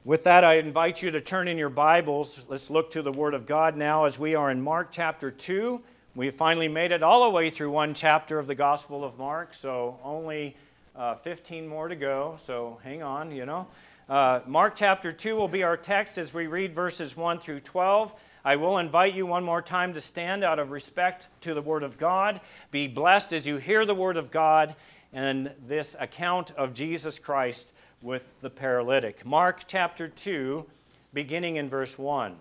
With that, I invite you to turn in your Bibles. Let's look to the Word of God now as we are in Mark chapter 2. We finally made it all the way through one chapter of the Gospel of Mark, so only 15 more to go, so hang on, Mark chapter 2 will be our text as we read verses 1 through 12. I will invite you one more time to stand out of respect to the Word of God. Be blessed as you hear the Word of God and this account of Jesus Christ with the paralytic. Mark chapter 2, beginning in verse 1.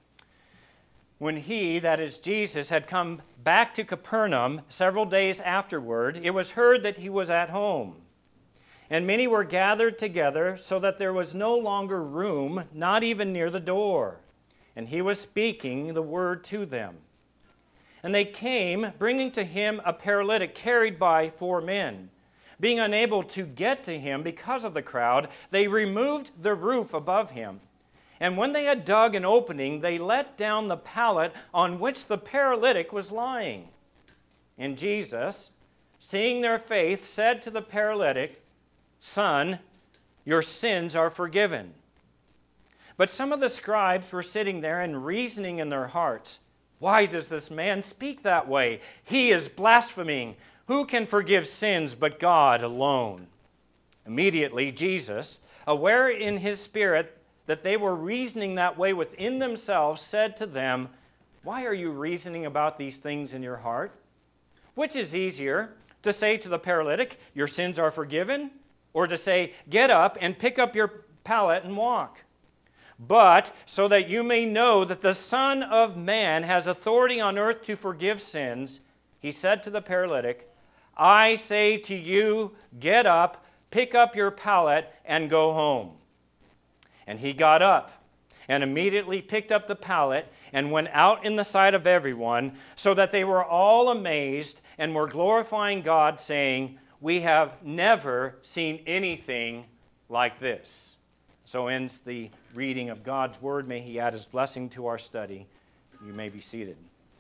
When he, that is Jesus, had come back to Capernaum several days afterward, it was heard that he was at home. And many were gathered together, so that there was no longer room, not even near the door. And he was speaking the word to them. And they came, bringing to him a paralytic carried by 4 men. Being unable to get to him because of the crowd, they removed the roof above him. And when they had dug an opening, they let down the pallet on which the paralytic was lying. And Jesus, seeing their faith, said to the paralytic, "Son, your sins are forgiven." But some of the scribes were sitting there and reasoning in their hearts, "Why does this man speak that way? He is blaspheming. Who can forgive sins but God alone?" Immediately Jesus, aware in his spirit that they were reasoning that way within themselves, said to them, "Why are you reasoning about these things in your heart? Which is easier, to say to the paralytic, 'Your sins are forgiven,' or to say, 'Get up and pick up your pallet and walk'? But so that you may know that the Son of Man has authority on earth to forgive sins," he said to the paralytic, "I say to you, get up, pick up your pallet, and go home." And he got up and immediately picked up the pallet and went out in the sight of everyone, so that they were all amazed and were glorifying God, saying, "We have never seen anything like this." So ends the reading of God's Word. May He add His blessing to our study. You may be seated.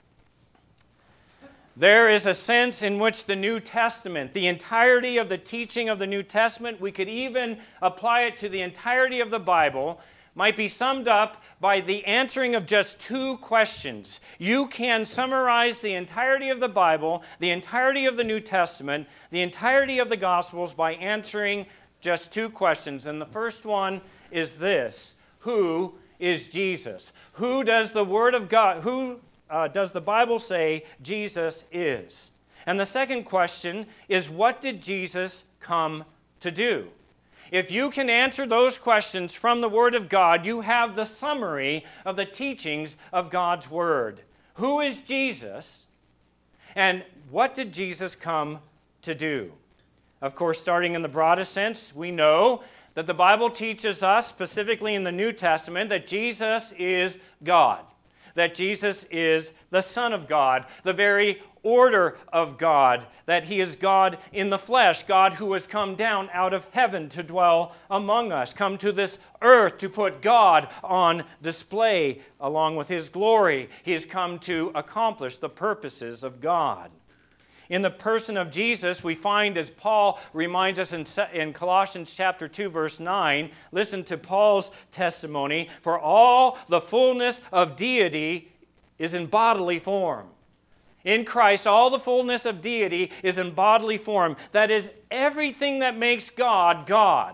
There is a sense in which the New Testament, the entirety of the teaching of the New Testament, we could even apply it to the entirety of the Bible, might be summed up by the answering of just 2 questions. You can summarize the entirety of the Bible, the entirety of the New Testament, the entirety of the Gospels by answering just 2 questions. And the first one is this: who is Jesus? Who does the Word of God, does the Bible say Jesus is? And the second question is, what did Jesus come to do? If you can answer those questions from the Word of God, you have the summary of the teachings of God's Word. Who is Jesus? And what did Jesus come to do? Of course, starting in the broadest sense, we know that the Bible teaches us, specifically in the New Testament, that Jesus is God. That Jesus is the Son of God, the very order of God, that He is God in the flesh, God who has come down out of heaven to dwell among us, come to this earth to put God on display along with His glory. He has come to accomplish the purposes of God. In the person of Jesus, we find, as Paul reminds us in Colossians chapter 2, verse 9, listen to Paul's testimony, "For all the fullness of deity is in bodily form." In Christ, all the fullness of deity is in bodily form. That is, everything that makes God, God.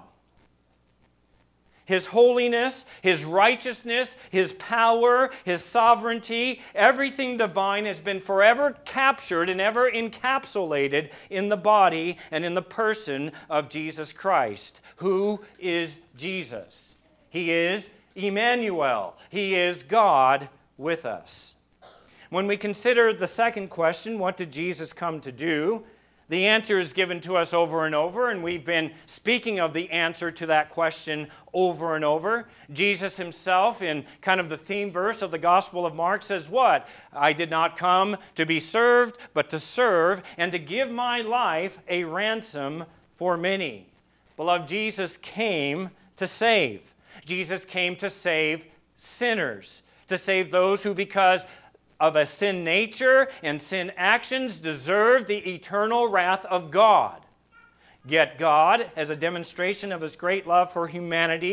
His holiness, His righteousness, His power, His sovereignty, everything divine has been forever captured and ever encapsulated in the body and in the person of Jesus Christ. Who is Jesus? He is Emmanuel. He is God with us. When we consider the second question, what did Jesus come to do? The answer is given to us over and over, and we've been speaking of the answer to that question over and over. Jesus Himself, in kind of the theme verse of the Gospel of Mark, says what? "I did not come to be served, but to serve, and to give my life a ransom for many." Beloved, Jesus came to save. Jesus came to save sinners, to save those who, because of a sin nature and sin actions, deserve the eternal wrath of God. Yet God, as a demonstration of His great love for humanity,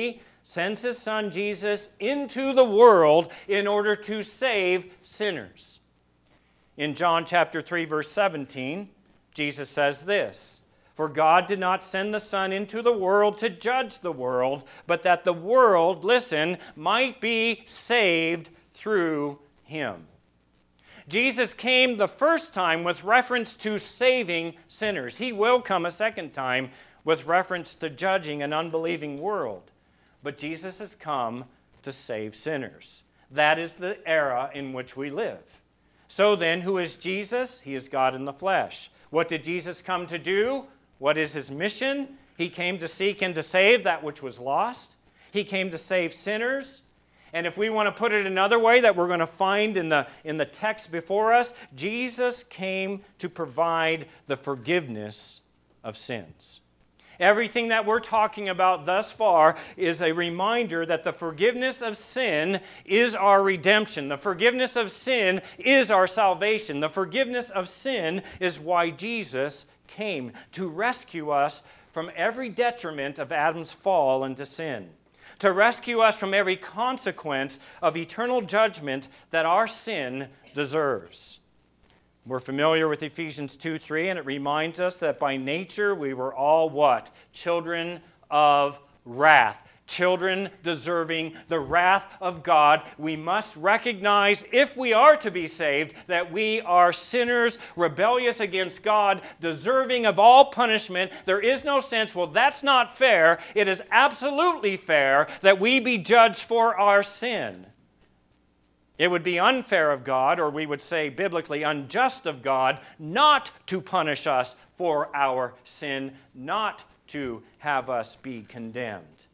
sends his Son Jesus into the world in order to save sinners. In John chapter 3, verse 17, Jesus says this, "For God did not send the Son into the world to judge the world, but that the world," listen, "might be saved through him." Jesus came the first time with reference to saving sinners. He will come a second time with reference to judging an unbelieving world. But Jesus has come to save sinners. That is the era in which we live. So then, who is Jesus? He is God in the flesh. What did Jesus come to do? What is his mission? He came to seek and to save that which was lost. He came to save sinners. And if we want to put it another way that we're going to find in the text before us, Jesus came to provide the forgiveness of sins. Everything that we're talking about thus far is a reminder that the forgiveness of sin is our redemption. The forgiveness of sin is our salvation. The forgiveness of sin is why Jesus came, to rescue us from every detriment of Adam's fall into sin, to rescue us from every consequence of eternal judgment that our sin deserves. We're familiar with Ephesians 2:3, and it reminds us that by nature we were all what? Children of wrath. Children deserving the wrath of God. We must recognize, if we are to be saved, that we are sinners, rebellious against God, deserving of all punishment. There is no sense, well, that's not fair. It is absolutely fair that we be judged for our sin. It would be unfair of God, or we would say biblically unjust of God, not to punish us for our sin, not to have us be condemned.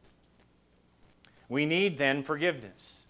We need then forgiveness.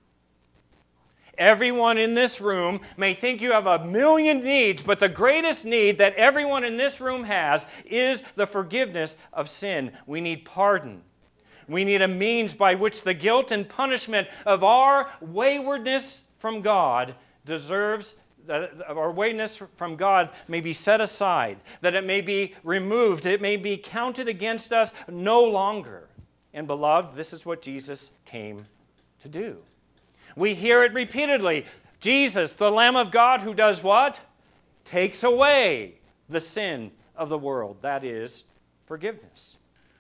Everyone in this room may think you have a million needs, but the greatest need that everyone in this room has is the forgiveness of sin. We need pardon. We need a means by which the guilt and punishment of our waywardness from God deserves, that our waywardness from God may be set aside, that it may be removed, it may be counted against us no longer. And beloved, this is what Jesus came to do. We hear it repeatedly. Jesus, the Lamb of God, who does what? Takes away the sin of the world. That is forgiveness.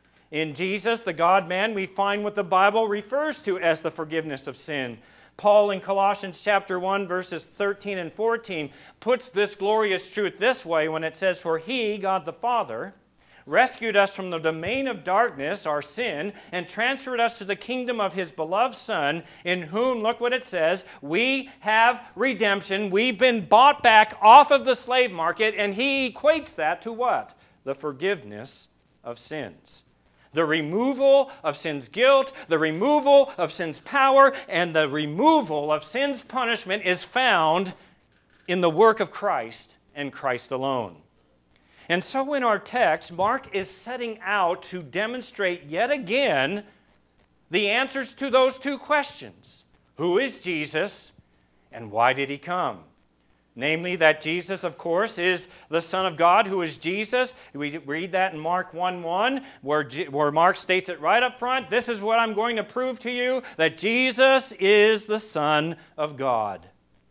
In Jesus, the God-man, we find what the Bible refers to as the forgiveness of sin. Paul in Colossians chapter 1, verses 13 and 14, puts this glorious truth this way when it says, "For he, God the Father, rescued us from the domain of darkness, our sin, and transferred us to the kingdom of his beloved Son, in whom," look what it says, "we have redemption." We've been bought back off of the slave market, and he equates that to what? The forgiveness of sins. The removal of sin's guilt, the removal of sin's power, and the removal of sin's punishment is found in the work of Christ and Christ alone. And so in our text, Mark is setting out to demonstrate yet again the answers to those two questions. Who is Jesus, and why did he come? Namely, that Jesus, of course, is the Son of God, who is Jesus. We read that in Mark 1:1, where Mark states it right up front. This is what I'm going to prove to you, that Jesus is the Son of God.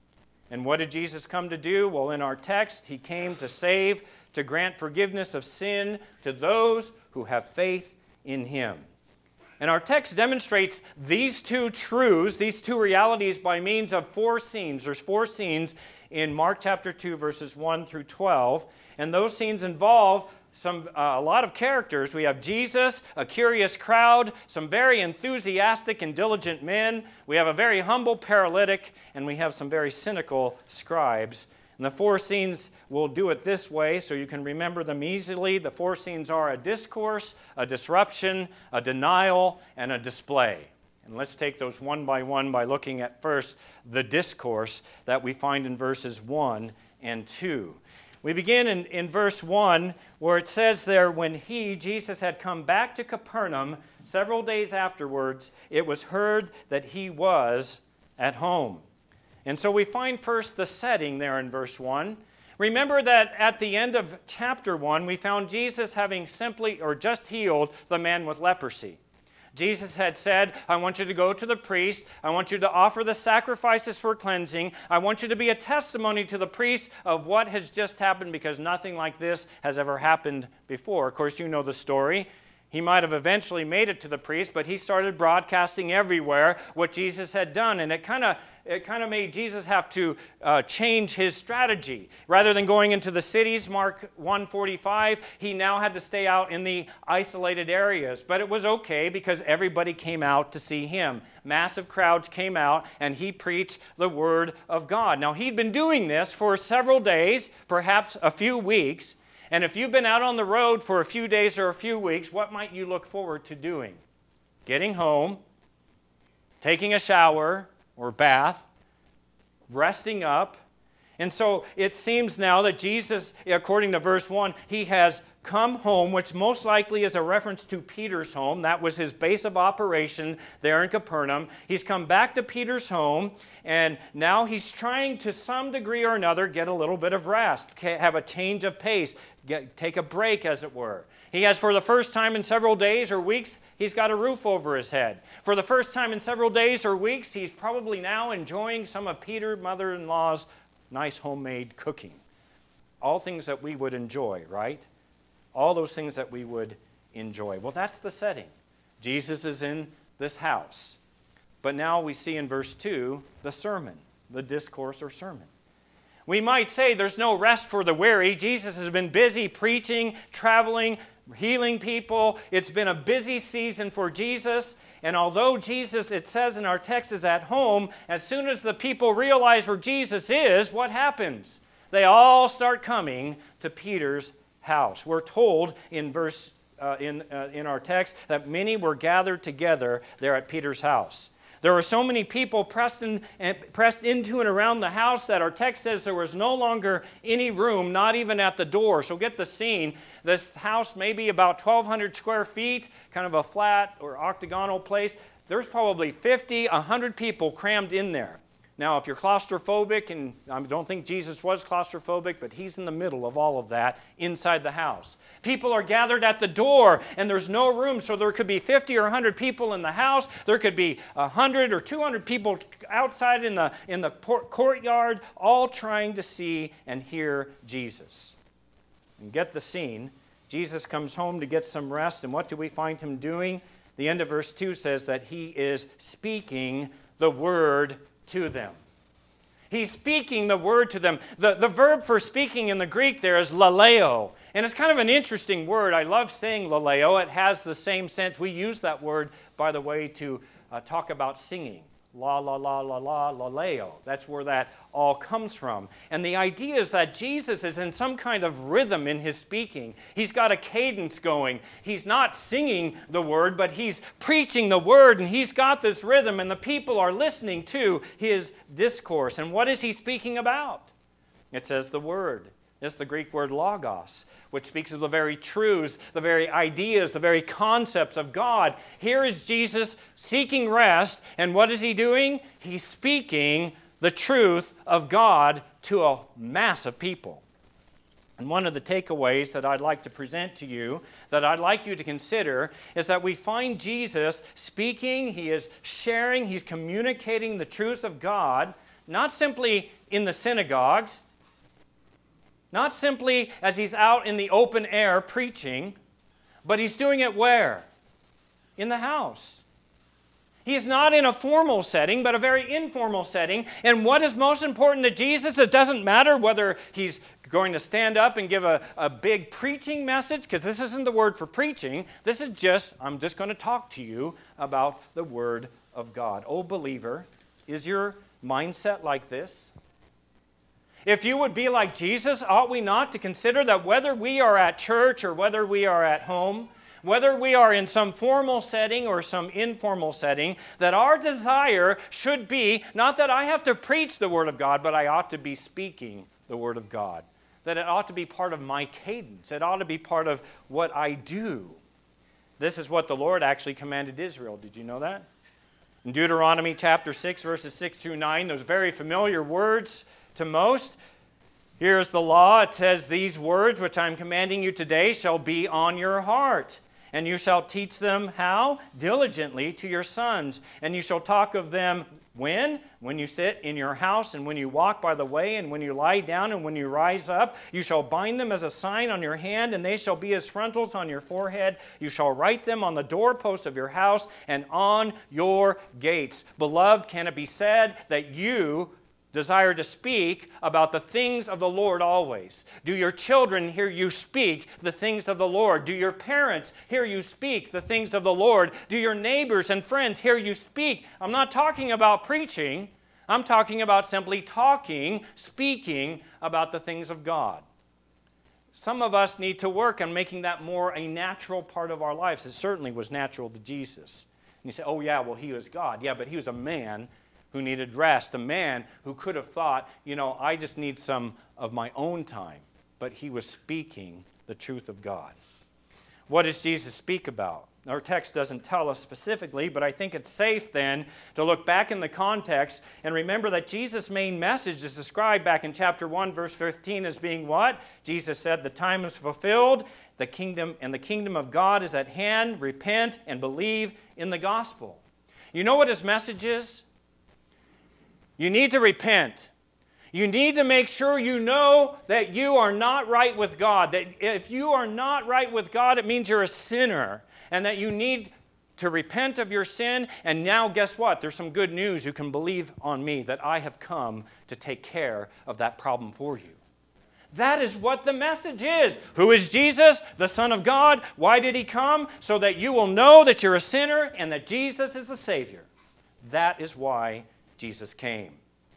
And what did Jesus come to do? Well, in our text, he came to save, to grant forgiveness of sin to those who have faith in him. And our text demonstrates these two truths, these two realities, by means of four scenes. There's four scenes in Mark chapter 2, verses 1 through 12. And those scenes involve a lot of characters. We have Jesus, a curious crowd, some very enthusiastic and diligent men. We have a very humble paralytic, and we have some very cynical scribes. And the four scenes, we'll do it this way so you can remember them easily. The four scenes are a discourse, a disruption, a denial, and a display. And let's take those one by one by looking at first the discourse that we find in verses 1 and 2. We begin in verse 1 where it says there, "When he," Jesus, "had come back to Capernaum several days afterwards, it was heard that he was at home." And so we find first the setting there in verse 1. Remember that at the end of chapter 1, we found Jesus having simply or just healed the man with leprosy. Jesus had said, I want you to go to the priest. I want you to offer the sacrifices for cleansing. I want you to be a testimony to the priest of what has just happened, because nothing like this has ever happened before. Of course, you know the story. He might have eventually made it to the priest, but he started broadcasting everywhere what Jesus had done. And it kind of made Jesus have to change his strategy. Rather than going into the cities, Mark 1:45, he now had to stay out in the isolated areas. But it was okay because everybody came out to see him. Massive crowds came out and he preached the Word of God. Now, he'd been doing this for several days, perhaps a few weeks. And if you've been out on the road for a few days or a few weeks, what might you look forward to doing? Getting home, taking a shower or bath, resting up. And so it seems now that Jesus, according to verse 1, he has come home, which most likely is a reference to Peter's home. That was his base of operation there in Capernaum. He's come back to Peter's home, and now he's trying to some degree or another get a little bit of rest, have a change of pace, take a break, as it were. He has, for the first time in several days or weeks, he's got a roof over his head. For the first time in several days or weeks, he's probably now enjoying some of Peter's mother-in-law's nice homemade cooking. All things that we would enjoy, right? All those things that we would enjoy. Well, that's the setting. Jesus is in this house. But now we see in verse 2 the sermon, the discourse or sermon. We might say there's no rest for the weary. Jesus has been busy preaching, traveling, healing people. It's been a busy season for Jesus. And although Jesus, it says in our text, is at home, as soon as the people realize where Jesus is, what happens? They all start coming to Peter's house. We're told in in our text that many were gathered together there at Peter's house. There were so many people pressed into and around the house that our text says there was no longer any room, not even at the door. So get the scene. This house may be about 1,200 square feet, kind of a flat or octagonal place. There's probably 50, 100 people crammed in there. Now, if you're claustrophobic, and I don't think Jesus was claustrophobic, but he's in the middle of all of that inside the house. People are gathered at the door, and there's no room, so there could be 50 or 100 people in the house. There could be 100 or 200 people outside in the courtyard, all trying to see and hear Jesus. And get the scene. Jesus comes home to get some rest, and what do we find him doing? The end of verse 2 says that he is speaking the word to them. He's speaking the word to them. The verb for speaking in the Greek there is laleo. And it's kind of an interesting word. I love saying laleo. It has the same sense. We use that word, by the way, to talk about singing. La, la, la, la, la, laleo. That's where that all comes from. And the idea is that Jesus is in some kind of rhythm in his speaking. He's got a cadence going. He's not singing the word, but he's preaching the word, and he's got this rhythm, and the people are listening to his discourse. And what is he speaking about? It says the word. It's the Greek word logos, which speaks of the very truths, the very ideas, the very concepts of God. Here is Jesus seeking rest, and what is he doing? He's speaking the truth of God to a mass of people. And one of the takeaways that I'd like to present to you, that I'd like you to consider, is that we find Jesus speaking, he is sharing, he's communicating the truth of God, not simply in the synagogues, not simply as he's out in the open air preaching, but he's doing it where? In the house. He is not in a formal setting, but a very informal setting. And what is most important to Jesus? It doesn't matter whether he's going to stand up and give a big preaching message, because this isn't the word for preaching. This is just, I'm just going to talk to you about the Word of God. Oh, believer, is your mindset like this? If you would be like Jesus, ought we not to consider that whether we are at church or whether we are at home, whether we are in some formal setting or some informal setting, that our desire should be not that I have to preach the Word of God, but I ought to be speaking the Word of God. That it ought to be part of my cadence. It ought to be part of what I do. This is what the Lord actually commanded Israel. Did you know that? In Deuteronomy chapter 6, verses 6 through 9, those very familiar words to most. Here's the law. It says, "These words which I'm commanding you today shall be on your heart, And you shall teach them how? Diligently to your sons. And you shall talk of them when? When you sit in your house, and when you walk by the way, and when you lie down, and when you rise up. You shall bind them as a sign on your hand, and they shall be as frontals on your forehead. You shall write them on the doorpost of your house and on your gates. Beloved, can it be said that you desire to speak about the things of the Lord always? Do your children hear you speak the things of the Lord? Do your parents hear you speak the things of the Lord? Do your neighbors and friends hear you speak? I'm not talking about preaching. I'm talking about simply talking, speaking about the things of God. Some of us need to work on making that more a natural part of our lives. It certainly was natural to Jesus. And you say, oh yeah, well, he was God. Yeah, but he was a man who needed rest, a man who could have thought, I just need some of my own time. But he was speaking the truth of God. What does Jesus speak about? Our text doesn't tell us specifically, but I think it's safe then to look back in the context and remember that Jesus' main message is described back in chapter 1, verse 15 as being what? Jesus said, the time is fulfilled, the kingdom of God is at hand. Repent and believe in the gospel. You know what his message is? You need to repent. You need to make sure you know that you are not right with God. That if you are not right with God, it means you're a sinner. And that you need to repent of your sin. And now guess what? There's some good news. You can believe on me that I have come to take care of that problem for you. That is what the message is. Who is Jesus? The Son of God. Why did he come? So that you will know that you're a sinner and that Jesus is the Savior. That is why Jesus came.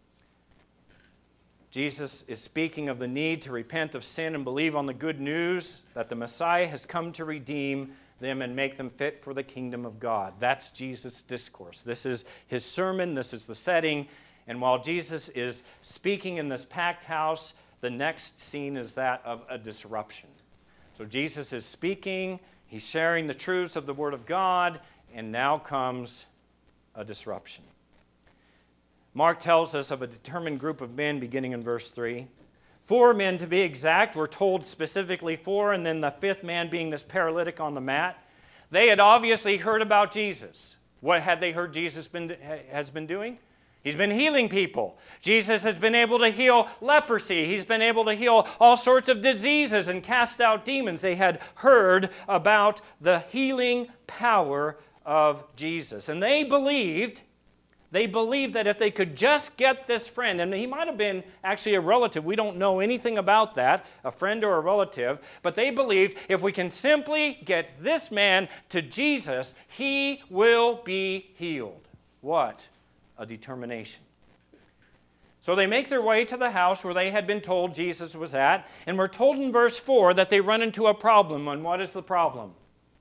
Jesus is speaking of the need to repent of sin and believe on the good news that the Messiah has come to redeem them and make them fit for the kingdom of God. That's Jesus' discourse. This is his sermon. This is the setting. And while Jesus is speaking in this packed house, the next scene is that of a disruption. So Jesus is speaking. He's sharing the truths of the Word of God. And now comes a disruption. Mark tells us of a determined group of men beginning in verse 3. 4 men to be exact. We're told specifically 4, and then the 5th man being this paralytic on the mat. They had obviously heard about Jesus. What had they heard Jesus has been doing? He's been healing people. Jesus has been able to heal leprosy. He's been able to heal all sorts of diseases and cast out demons. They had heard about the healing power of Jesus. And they believed that if they could just get this friend, and he might have been actually a relative, we don't know anything about that, a friend or a relative, but they believed if we can simply get this man to Jesus, he will be healed. What a determination. So they make their way to the house where they had been told Jesus was at, and we're told in verse 4 that they run into a problem. And what is the problem?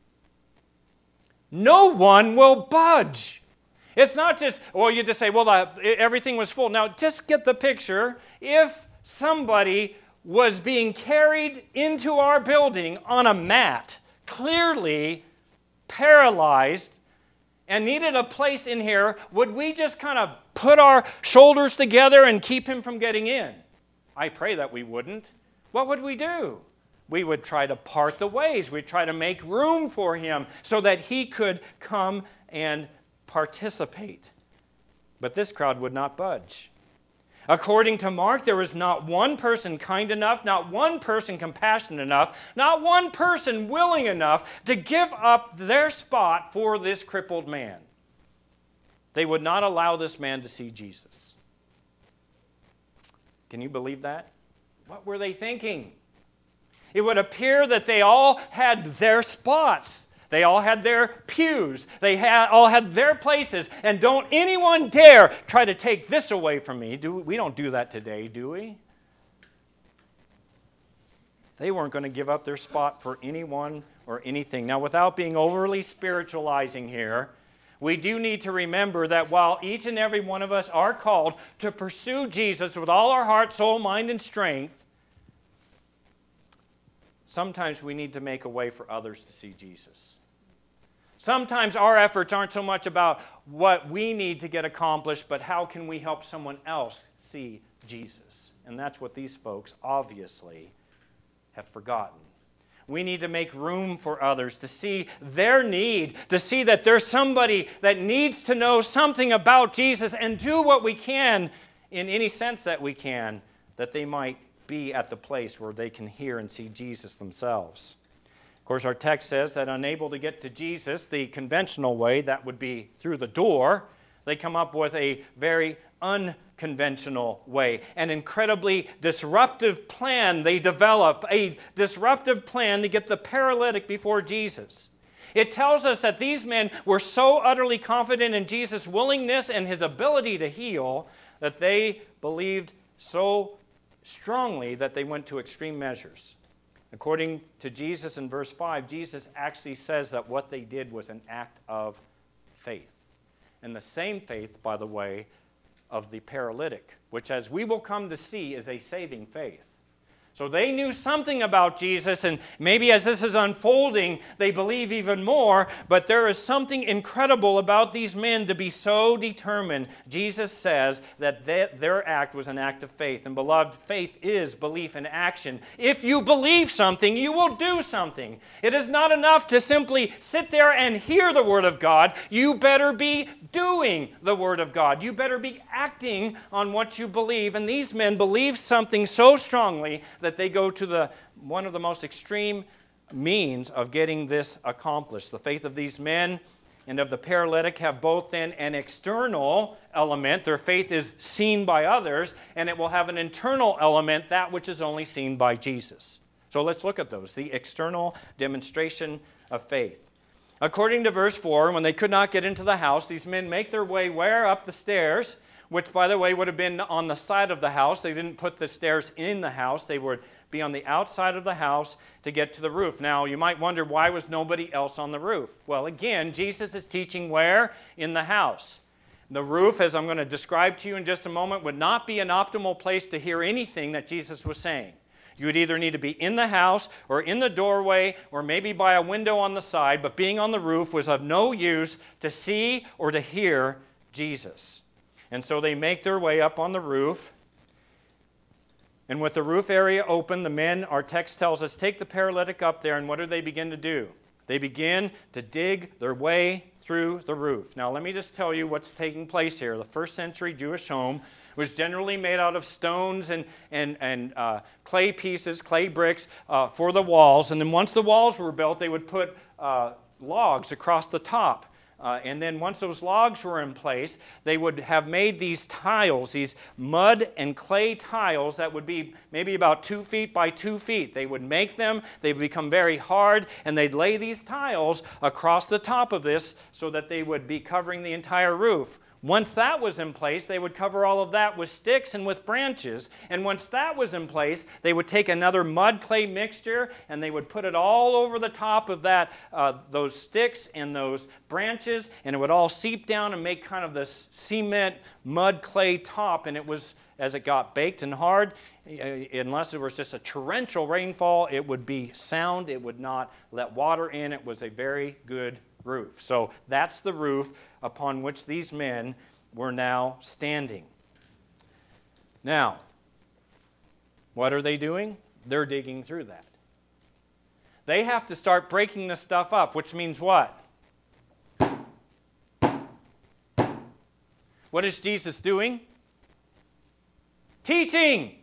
No one will budge. It's not just, you just say, everything was full. Now, just get the picture. If somebody was being carried into our building on a mat, clearly paralyzed, and needed a place in here, would we just kind of put our shoulders together and keep him from getting in? I pray that we wouldn't. What would we do? We would try to part the ways. We'd try to make room for him so that he could come and participate. But this crowd would not budge. According to Mark, there was not one person kind enough, not one person compassionate enough, not one person willing enough to give up their spot for this crippled man. They would not allow this man to see Jesus. Can you believe that? What were they thinking? It would appear that they all had their spots. They all had their pews. They all had their places. And don't anyone dare try to take this away from me. We don't do that today, do we? They weren't going to give up their spot for anyone or anything. Now, without being overly spiritualizing here, we do need to remember that while each and every one of us are called to pursue Jesus with all our heart, soul, mind, and strength, sometimes we need to make a way for others to see Jesus. Sometimes our efforts aren't so much about what we need to get accomplished, but how can we help someone else see Jesus? And that's what these folks obviously have forgotten. we need to make room for others, to see their need, to see that there's somebody that needs to know something about Jesus, and do what we can, in any sense that we can, that they might be at the place where they can hear and see Jesus themselves. Of course, our text says that unable to get to Jesus the conventional way, that would be through the door, they come up with a very unconventional way, an incredibly disruptive plan they develop, a disruptive plan to get the paralytic before Jesus. It tells us that these men were so utterly confident in Jesus' willingness and his ability to heal that they believed so strongly that they went to extreme measures. According to Jesus in verse 5, Jesus actually says that what they did was an act of faith. And the same faith, by the way, of the paralytic, which, as we will come to see, is a saving faith. So they knew something about Jesus, and maybe as this is unfolding, they believe even more, but there is something incredible about these men to be so determined. Jesus says that their act was an act of faith. And beloved, faith is belief in action. If you believe something, you will do something. It is not enough to simply sit there and hear the Word of God. You better be doing the Word of God. You better be acting on what you believe. And these men believe something so strongly that they go to one of the most extreme means of getting this accomplished. The faith of these men and of the paralytic have both then an external element. Their faith is seen by others, and it will have an internal element, that which is only seen by Jesus. So let's look at those. The external demonstration of faith. According to verse 4, when they could not get into the house, these men make their way where? Up the stairs, which, by the way, would have been on the side of the house. They didn't put the stairs in the house. They would be on the outside of the house to get to the roof. Now, you might wonder, why was nobody else on the roof? Well, again, Jesus is teaching where? In the house. The roof, as I'm going to describe to you in just a moment, would not be an optimal place to hear anything that Jesus was saying. You would either need to be in the house or in the doorway or maybe by a window on the side, but being on the roof was of no use to see or to hear Jesus. And so they make their way up on the roof. And with the roof area open, the men, our text tells us, take the paralytic up there, and what do they begin to do? They begin to dig their way through the roof. Now, let me just tell you what's taking place here. The first century Jewish home was generally made out of stones and clay pieces, clay bricks for the walls. And then once the walls were built, they would put logs across the top. And then once those logs were in place, they would have made these tiles, these mud and clay tiles that would be maybe about 2 feet by 2 feet. They would make them, they would become very hard, and they'd lay these tiles across the top of this so that they would be covering the entire roof. Once that was in place, they would cover all of that with sticks and with branches. And once that was in place, they would take another mud-clay mixture and they would put it all over the top of that, those sticks and those branches, and it would all seep down and make kind of this cement mud-clay top. And it was, as it got baked and hard, unless it was just a torrential rainfall, it would be sound. It would not let water in. It was a very good roof. So that's the roof upon which these men were now standing. Now, what are they doing? They're digging through that. They have to start breaking this stuff up, which means what? What is Jesus doing? Teaching.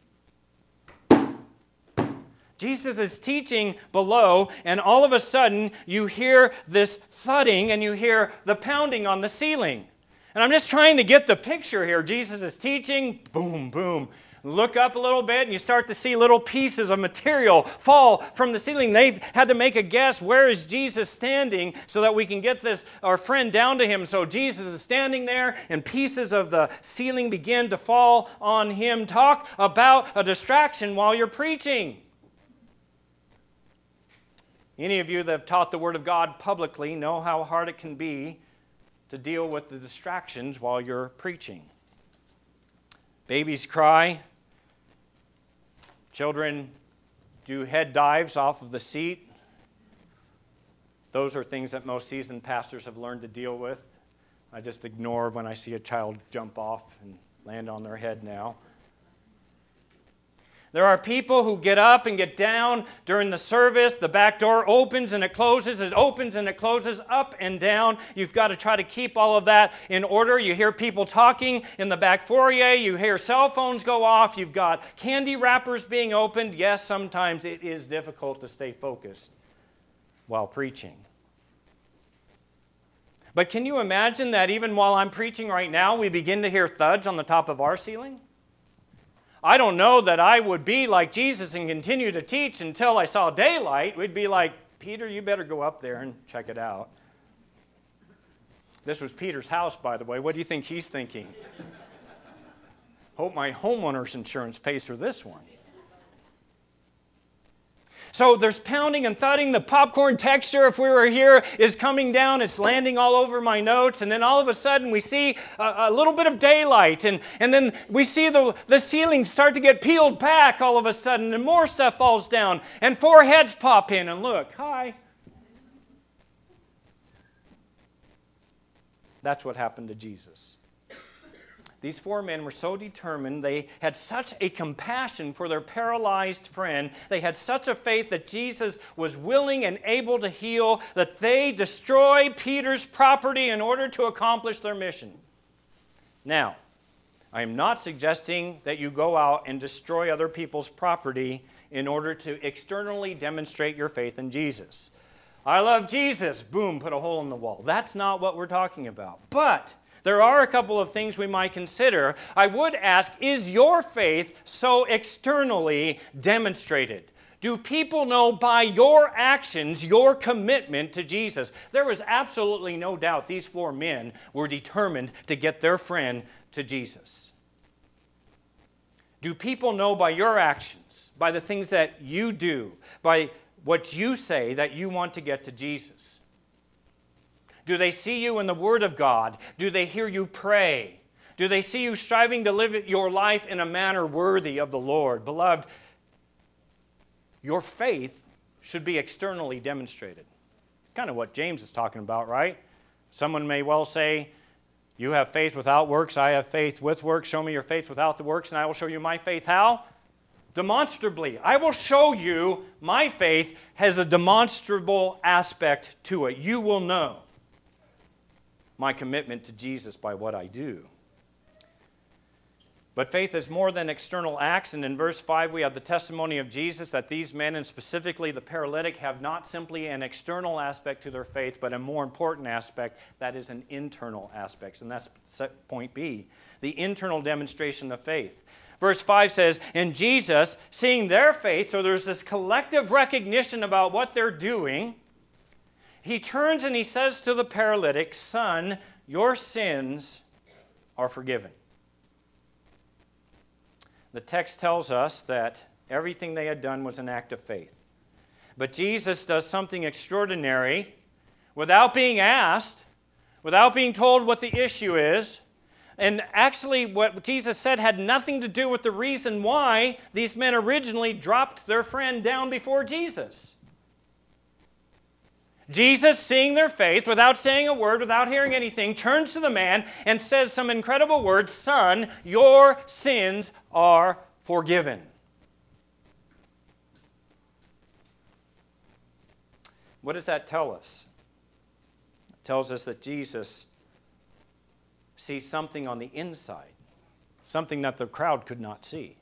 Jesus is teaching below, and all of a sudden you hear this thudding and you hear the pounding on the ceiling. And I'm just trying to get the picture here. Jesus is teaching, boom, boom. Look up a little bit and you start to see little pieces of material fall from the ceiling. They've had to make a guess, where is Jesus standing, so that we can get our friend down to him. So Jesus is standing there and pieces of the ceiling begin to fall on him. Talk about a distraction while you're preaching. Any of you that have taught the Word of God publicly know how hard it can be to deal with the distractions while you're preaching. Babies cry. Children do head dives off of the seat. Those are things that most seasoned pastors have learned to deal with. I just ignore when I see a child jump off and land on their head now. There are people who get up and get down during the service. The back door opens and it closes. It opens and it closes, up and down. You've got to try to keep all of that in order. You hear people talking in the back foyer. You hear cell phones go off. You've got candy wrappers being opened. Yes, sometimes it is difficult to stay focused while preaching. But can you imagine that even while I'm preaching right now, we begin to hear thuds on the top of our ceiling? I don't know that I would be like Jesus and continue to teach until I saw daylight. We'd be like, Peter, you better go up there and check it out. This was Peter's house, by the way. What do you think he's thinking? Hope my homeowner's insurance pays for this one. So there's pounding and thudding. The popcorn texture, if we were here, is coming down. It's landing all over my notes. And then all of a sudden we see a little bit of daylight. And then we see the ceiling start to get peeled back all of a sudden. And more stuff falls down. And 4 heads pop in and look. Hi. That's what happened to Jesus. These 4 men were so determined, they had such a compassion for their paralyzed friend, they had such a faith that Jesus was willing and able to heal, that they destroyed Peter's property in order to accomplish their mission. Now, I am not suggesting that you go out and destroy other people's property in order to externally demonstrate your faith in Jesus. I love Jesus, boom, put a hole in the wall. That's not what we're talking about. But there are a couple of things we might consider. I would ask, is your faith so externally demonstrated? Do people know by your actions your commitment to Jesus? There was absolutely no doubt these 4 men were determined to get their friend to Jesus. Do people know by your actions, by the things that you do, by what you say that you want to get to Jesus? Do they see you in the Word of God? Do they hear you pray? Do they see you striving to live your life in a manner worthy of the Lord? Beloved, your faith should be externally demonstrated. Kind of what James is talking about, right? Someone may well say, you have faith without works, I have faith with works. Show me your faith without the works, and I will show you my faith. How? Demonstrably. I will show you my faith has a demonstrable aspect to it. You will know my commitment to Jesus by what I do. But faith is more than external acts, and in verse 5 we have the testimony of Jesus that these men, and specifically the paralytic, have not simply an external aspect to their faith, but a more important aspect, that is an internal aspect. And that's point B, the internal demonstration of faith. Verse 5 says, and Jesus, seeing their faith, so there's this collective recognition about what they're doing, he turns and he says to the paralytic, son, your sins are forgiven. The text tells us that everything they had done was an act of faith. But Jesus does something extraordinary without being asked, without being told what the issue is. And actually what Jesus said had nothing to do with the reason why these men originally dropped their friend down before Jesus. Jesus, seeing their faith, without saying a word, without hearing anything, turns to the man and says some incredible words, son, your sins are forgiven. What does that tell us? It tells us that Jesus sees something on the inside, something that the crowd could not see.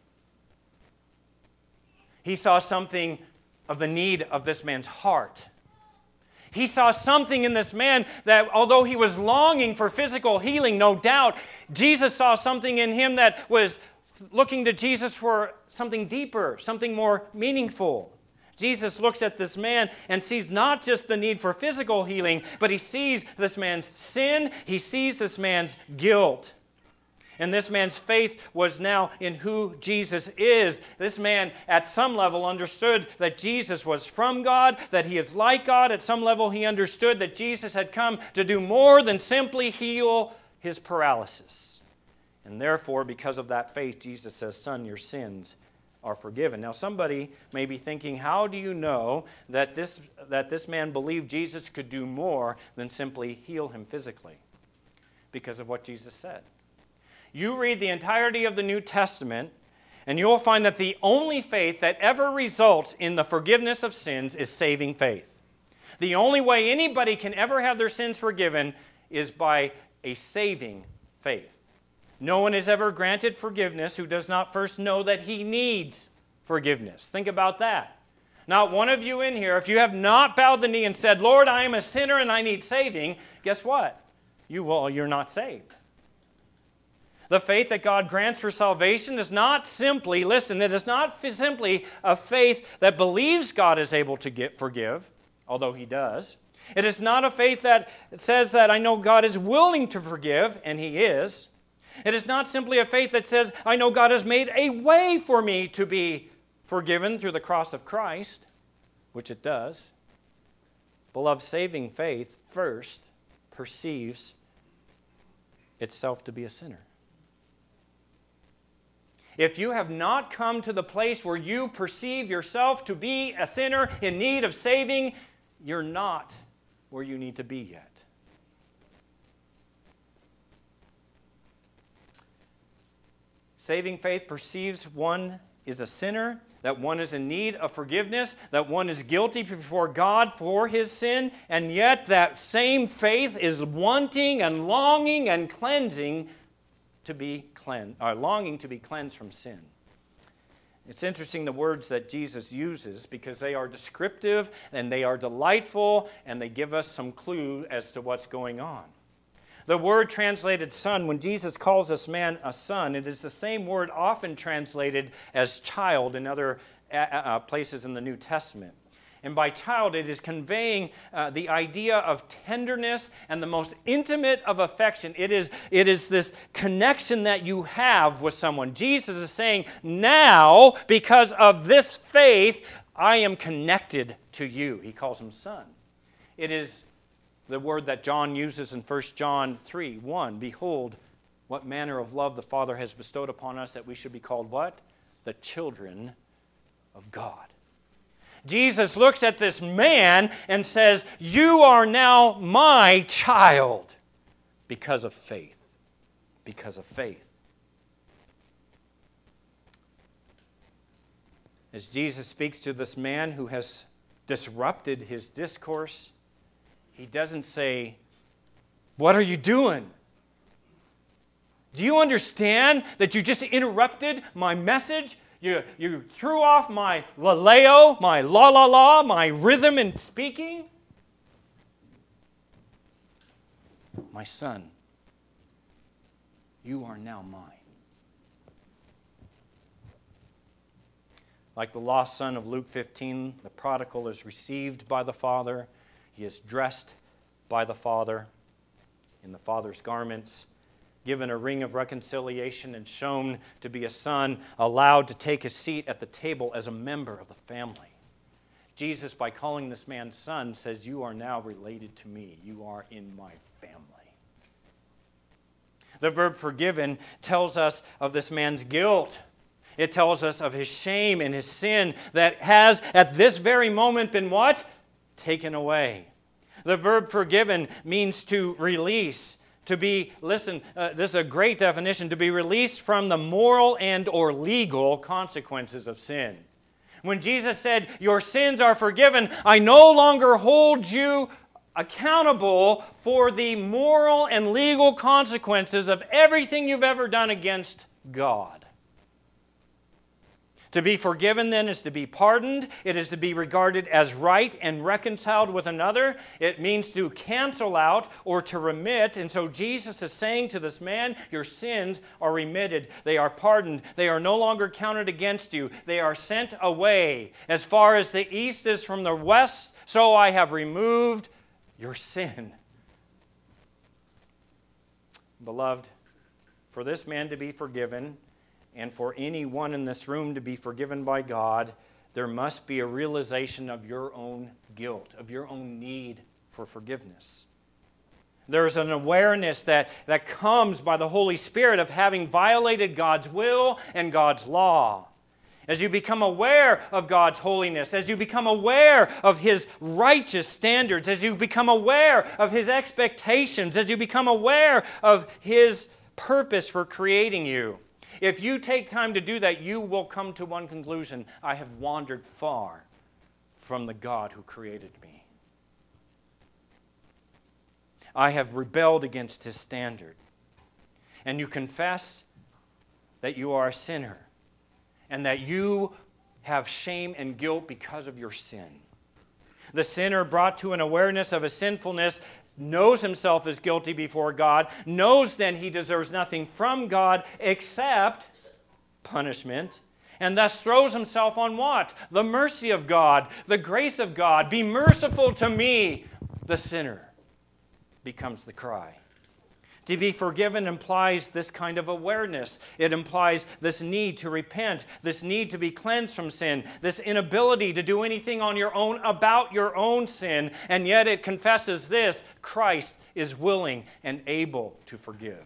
He saw something of the need of this man's heart. He saw something in this man that, although he was longing for physical healing, no doubt, Jesus saw something in him that was looking to Jesus for something deeper, something more meaningful. Jesus looks at this man and sees not just the need for physical healing, but he sees this man's sin, he sees this man's guilt. And this man's faith was now in who Jesus is. This man, at some level, understood that Jesus was from God, that he is like God. At some level, he understood that Jesus had come to do more than simply heal his paralysis. And therefore, because of that faith, Jesus says, son, your sins are forgiven. Now, somebody may be thinking, how do you know that this man believed Jesus could do more than simply heal him physically? Because of what Jesus said. You read the entirety of the New Testament, And you'll find that the only faith that ever results in the forgiveness of sins is saving faith. The only way anybody can ever have their sins forgiven is by a saving faith. No one is ever granted forgiveness who does not first know that he needs forgiveness. Think about that. Not one of you in here, if you have not bowed the knee and said, Lord, I am a sinner and I need saving, guess what? You're not saved. The faith that God grants for salvation is not simply, listen, it is not simply a faith that believes God is able to forgive, although He does. It is not a faith that says that I know God is willing to forgive, and He is. It is not simply a faith that says I know God has made a way for me to be forgiven through the cross of Christ, which it does. Beloved, saving faith first perceives itself to be a sinner. If you have not come to the place where you perceive yourself to be a sinner in need of saving, you're not where you need to be yet. Saving faith perceives one is a sinner, that one is in need of forgiveness, that one is guilty before God for his sin, and yet that same faith is wanting and longing and cleansing to be cleansed, or longing to be cleansed from sin. It's interesting the words that Jesus uses because they are descriptive and they are delightful and they give us some clue as to what's going on. The word translated son, when Jesus calls this man a son, it is the same word often translated as child in other places in the New Testament. And by child, it is conveying the idea of tenderness and the most intimate of affection. It is this connection that you have with someone. Jesus is saying, now, because of this faith, I am connected to you. He calls him son. It is the word that John uses in 1 John 3:1. Behold, what manner of love the Father has bestowed upon us that we should be called what? The children of God. Jesus looks at this man and says, you are now my child because of faith. Because of faith. As Jesus speaks to this man who has disrupted his discourse, He doesn't say, what are you doing? Do you understand that you just interrupted my message? You threw off my laleo, my la, my rhythm in speaking? My son, you are now mine. Like the lost son of Luke 15, the prodigal is received by the Father. He is dressed by the Father in the Father's garments, given a ring of reconciliation and shown to be a son, allowed to take his seat at the table as a member of the family. Jesus, by calling this man son, says, you are now related to me. You are in my family. The verb forgiven tells us of this man's guilt. It tells us of his shame and his sin that has at this very moment been what? Taken away. The verb forgiven means to release, to be, listen, this is a great definition, to be released from the moral and or legal consequences of sin. When Jesus said, your sins are forgiven, I no longer hold you accountable for the moral and legal consequences of everything you've ever done against God. To be forgiven, then, is to be pardoned. It is to be regarded as right and reconciled with another. It means to cancel out or to remit. And so Jesus is saying to this man, your sins are remitted. They are pardoned. They are no longer counted against you. They are sent away. As far as the east is from the west, so I have removed your sin. Beloved, for this man to be forgiven, and for anyone in this room to be forgiven by God, there must be a realization of your own guilt, of your own need for forgiveness. There's an awareness that comes by the Holy Spirit of having violated God's will and God's law. As you become aware of God's holiness, as you become aware of His righteous standards, as you become aware of His expectations, as you become aware of His purpose for creating you, If you take time to do that, you will come to one conclusion: I have wandered far from the God who created me. I have rebelled against His standard. And you confess that you are a sinner and that you have shame and guilt because of your sin. The sinner, brought to an awareness of his sinfulness, knows himself as guilty before God, knows then he deserves nothing from God except punishment, and thus throws himself on what? The mercy of God, the grace of God. Be merciful to me, the sinner, becomes the cry. To be forgiven implies this kind of awareness. It implies this need to repent, this need to be cleansed from sin, this inability to do anything on your own about your own sin, and yet it confesses this: Christ is willing and able to forgive.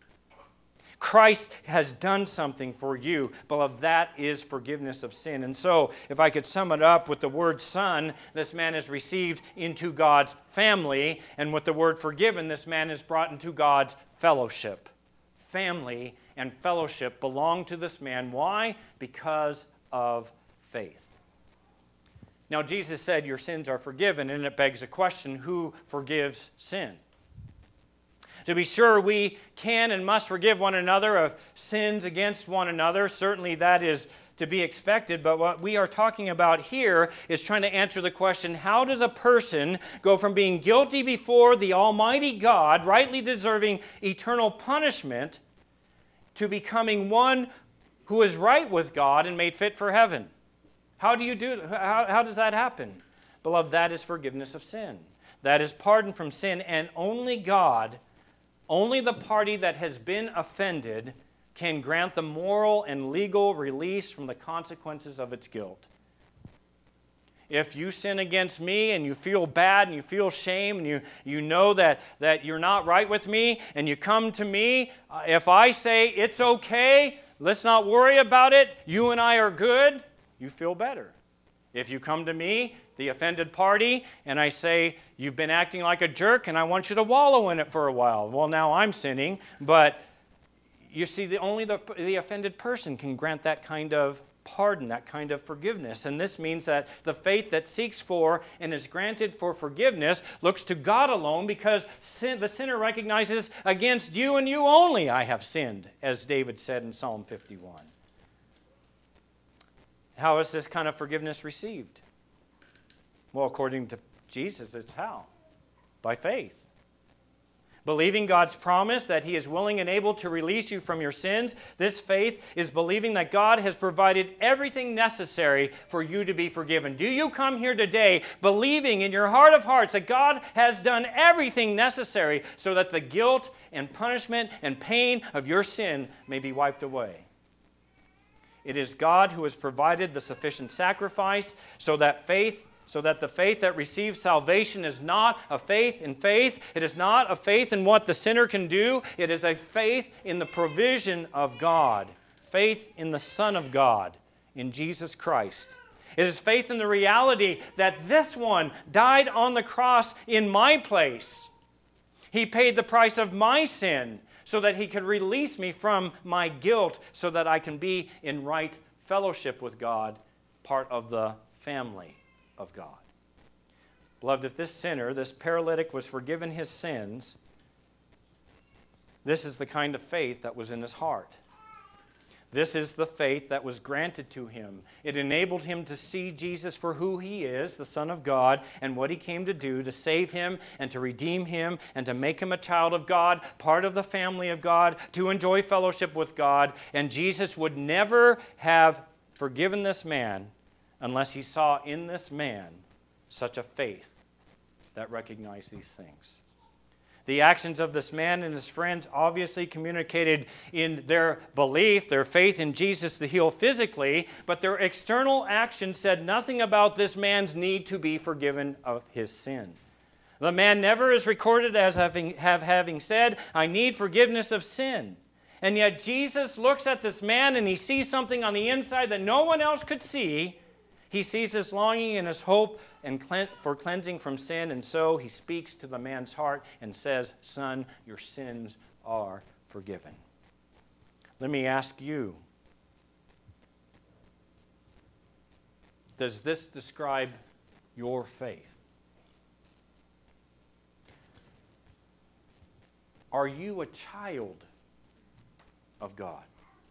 Christ has done something for you. Beloved, that is forgiveness of sin. And so, if I could sum it up with the word son, this man is received into God's family. And with the word forgiven, this man is brought into God's fellowship. Family and fellowship belong to this man. Why? Because of faith. Now, Jesus said your sins are forgiven, and it begs a question: who forgives sin? To be sure, we can and must forgive one another of sins against one another. Certainly that is to be expected, but what we are talking about here is trying to answer the question: how does a person go from being guilty before the Almighty God, rightly deserving eternal punishment, to becoming one who is right with God and made fit for heaven? How does that happen? Beloved, that is forgiveness of sin. That is pardon from sin, and only God, only the party that has been offended, can grant the moral and legal release from the consequences of its guilt. If you sin against me and you feel bad and you feel shame and you know that you're not right with me, and you come to me, if I say it's okay, let's not worry about it, you and I are good, you feel better. If you come to me, the offended party, and I say, you've been acting like a jerk and I want you to wallow in it for a while. Well, now I'm sinning, but you see, only the offended person can grant that kind of pardon, that kind of forgiveness. And this means that the faith that seeks for and is granted for forgiveness looks to God alone, because the sinner recognizes, against you and you only I have sinned, as David said in Psalm 51. How is this kind of forgiveness received? Well, according to Jesus, it's how? By faith. Believing God's promise that He is willing and able to release you from your sins. This faith is believing that God has provided everything necessary for you to be forgiven. Do you come here today believing in your heart of hearts that God has done everything necessary so that the guilt and punishment and pain of your sin may be wiped away? It is God who has provided the sufficient sacrifice so that the faith that receives salvation is not a faith in faith. It is not a faith in what the sinner can do. It is a faith in the provision of God. Faith in the Son of God, in Jesus Christ. It is faith in the reality that this one died on the cross in my place. He paid the price of my sin so that He could release me from my guilt, so that I can be in right fellowship with God, part of the family of God. Beloved, if this sinner, this paralytic, was forgiven his sins, this is the kind of faith that was in his heart. This is the faith that was granted to him. It enabled him to see Jesus for who He is, the Son of God, and what He came to do to save him and to redeem him and to make him a child of God, part of the family of God, to enjoy fellowship with God. And Jesus would never have forgiven this man unless He saw in this man such a faith that recognized these things. The actions of this man and his friends obviously communicated in their belief, their faith in Jesus to heal physically, but their external actions said nothing about this man's need to be forgiven of his sin. The man never is recorded as having said, I need forgiveness of sin. And yet Jesus looks at this man and He sees something on the inside that no one else could see. He sees his longing and his hope for cleansing from sin, and so He speaks to the man's heart and says, Son, your sins are forgiven. Let me ask you, does this describe your faith? Are you a child of God?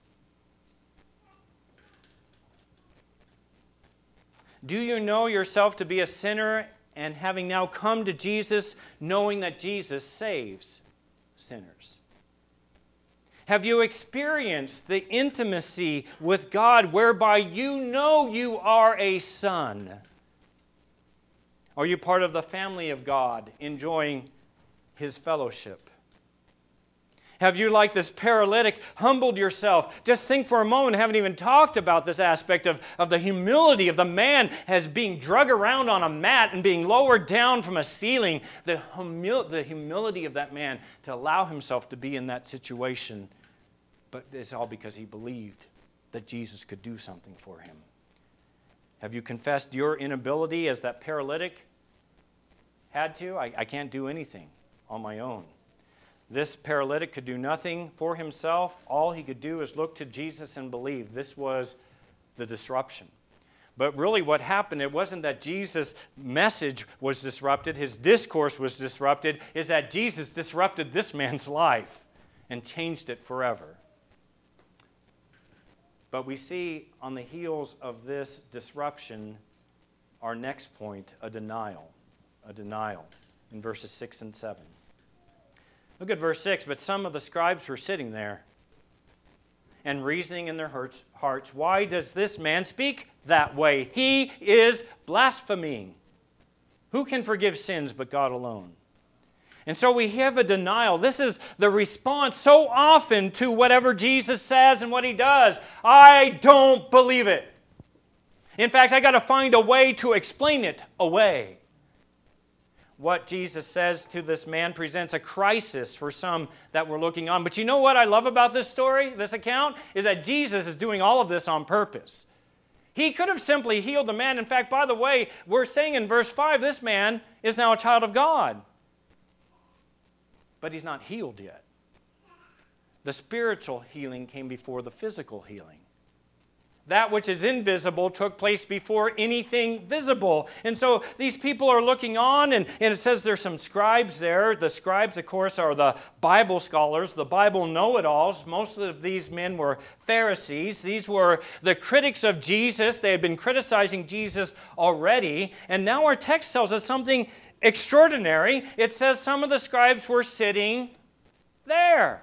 Do you know yourself to be a sinner, and having now come to Jesus, knowing that Jesus saves sinners? Have you experienced the intimacy with God whereby you know you are a son? Are you part of the family of God, enjoying His fellowship? Have you, like this paralytic, humbled yourself? Just think for a moment, haven't even talked about this aspect of the humility of the man as being drug around on a mat and being lowered down from a ceiling. The humility of that man to allow himself to be in that situation. But it's all because he believed that Jesus could do something for him. Have you confessed your inability as that paralytic had to? I can't do anything on my own. This paralytic could do nothing for himself. All he could do is look to Jesus and believe. This was the disruption. But really what happened, it wasn't that Jesus' message was disrupted, his discourse was disrupted, is that Jesus disrupted this man's life and changed it forever. But we see on the heels of this disruption, our next point, a denial in verses 6 and 7. Look at verse 6. But some of the scribes were sitting there and reasoning in their hearts, why does this man speak that way? He is blaspheming. Who can forgive sins but God alone? And so we have a denial. This is the response so often to whatever Jesus says and what He does. I don't believe it. In fact, I got to find a way to explain it away. What Jesus says to this man presents a crisis for some that were looking on. But you know what I love about this story, this account, is that Jesus is doing all of this on purpose. He could have simply healed the man. In fact, by the way, we're saying in verse 5, this man is now a child of God. But he's not healed yet. The spiritual healing came before the physical healing. That which is invisible took place before anything visible. And so these people are looking on, and it says there's some scribes there. The scribes, of course, are the Bible scholars, the Bible know-it-alls. Most of these men were Pharisees. These were the critics of Jesus. They had been criticizing Jesus already. And now our text tells us something extraordinary. It says some of the scribes were sitting there.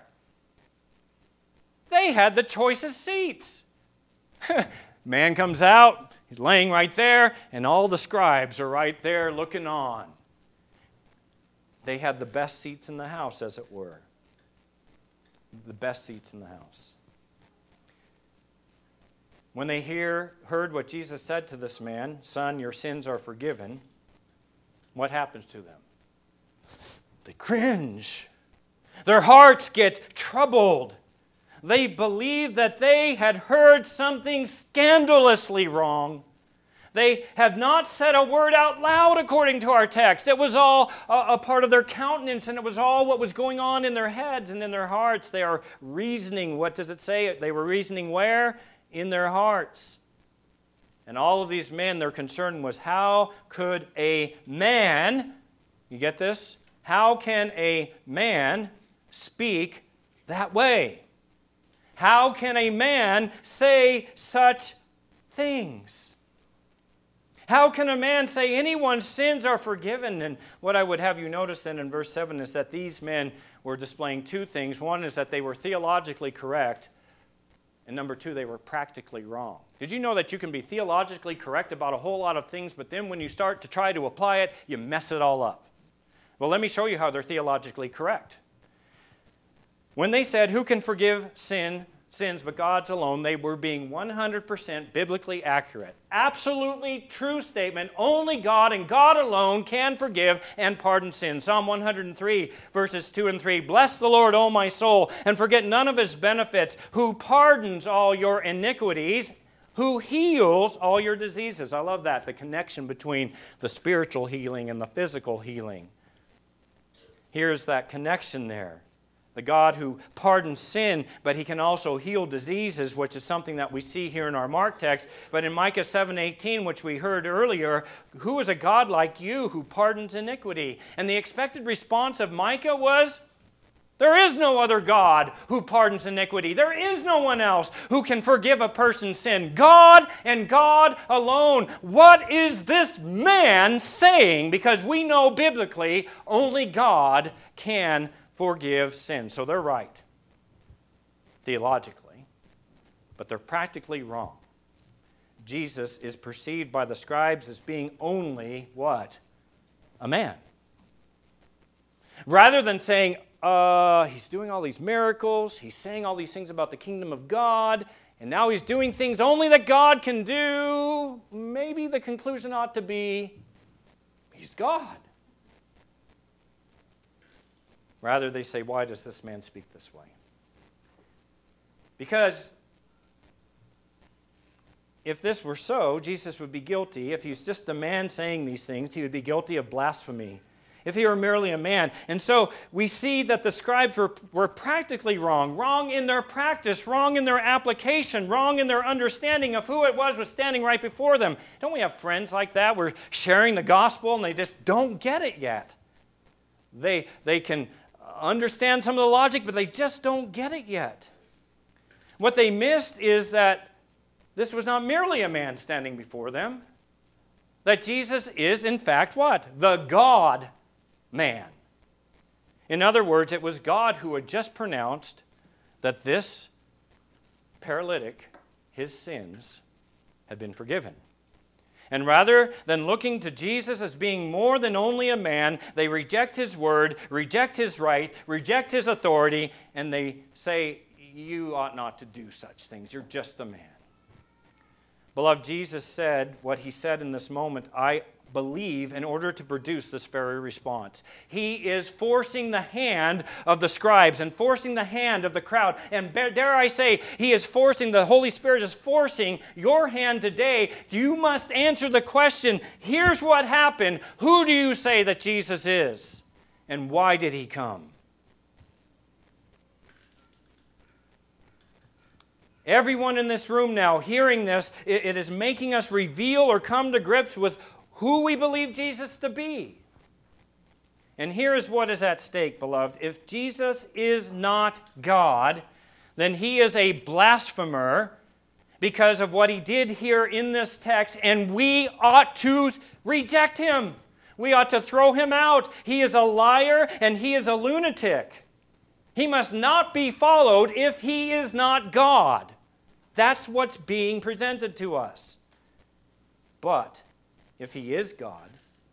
They had the choicest seats. Man comes out, he's laying right there, and all the scribes are right there looking on. They had the best seats in the house, as it were. The best seats in the house. When they heard what Jesus said to this man, son, your sins are forgiven, what happens to them? They cringe. Their hearts get troubled. They believed that they had heard something scandalously wrong. They had not said a word out loud according to our text. It was all a part of their countenance, and it was all what was going on in their heads and in their hearts. They are reasoning. What does it say? They were reasoning where? In their hearts. And all of these men, their concern was, how could a man, you get this? How can a man speak that way? How can a man say such things? How can a man say anyone's sins are forgiven? And what I would have you notice then in verse 7 is that these men were displaying two things. One is that they were theologically correct, and number two, they were practically wrong. Did you know that you can be theologically correct about a whole lot of things, but then when you start to try to apply it, you mess it all up? Well, let me show you how they're theologically correct. When they said, who can forgive sins but God's alone, they were being 100% biblically accurate. Absolutely true statement. Only God and God alone can forgive and pardon sin. Psalm 103, verses 2 and 3. Bless the Lord, O my soul, and forget none of His benefits, who pardons all your iniquities, who heals all your diseases. I love that, the connection between the spiritual healing and the physical healing. Here's that connection there. The God who pardons sin, but He can also heal diseases, which is something that we see here in our Mark text. But in Micah 7:18, which we heard earlier, who is a God like you who pardons iniquity? And the expected response of Micah was, there is no other God who pardons iniquity. There is no one else who can forgive a person's sin. God and God alone. What is this man saying? Because we know biblically only God can forgive sin. So they're right, theologically, but they're practically wrong. Jesus is perceived by the scribes as being only what? A man. Rather than saying, he's doing all these miracles, he's saying all these things about the kingdom of God, and now he's doing things only that God can do, maybe the conclusion ought to be, he's God. Rather, they say, why does this man speak this way? Because if this were so, Jesus would be guilty. If he's just a man saying these things, he would be guilty of blasphemy. If he were merely a man. And so we see that the scribes were practically wrong in their practice, wrong in their application, wrong in their understanding of who it was standing right before them. Don't we have friends like that? We're sharing the gospel and they just don't get it yet. They can understand some of the logic, but they just don't get it yet. What they missed is that this was not merely a man standing before them. That Jesus is, in fact, what? The God-man. In other words, it was God who had just pronounced that this paralytic, his sins, had been forgiven. And rather than looking to Jesus as being more than only a man, they reject his word, reject his right, reject his authority, and they say, you ought not to do such things. You're just a man. Beloved, Jesus said what he said in this moment, I believe, in order to produce this very response. He is forcing the hand of the scribes and forcing the hand of the crowd. And dare I say, he is forcing, the Holy Spirit is forcing your hand today. You must answer the question, here's what happened. Who do you say that Jesus is? And why did he come? Everyone in this room now hearing this, it is making us reveal or come to grips with who we believe Jesus to be. And here is what is at stake, beloved. If Jesus is not God, then he is a blasphemer because of what he did here in this text, and we ought to reject him. We ought to throw him out. He is a liar and he is a lunatic. He must not be followed if he is not God. That's what's being presented to us. But if he is God,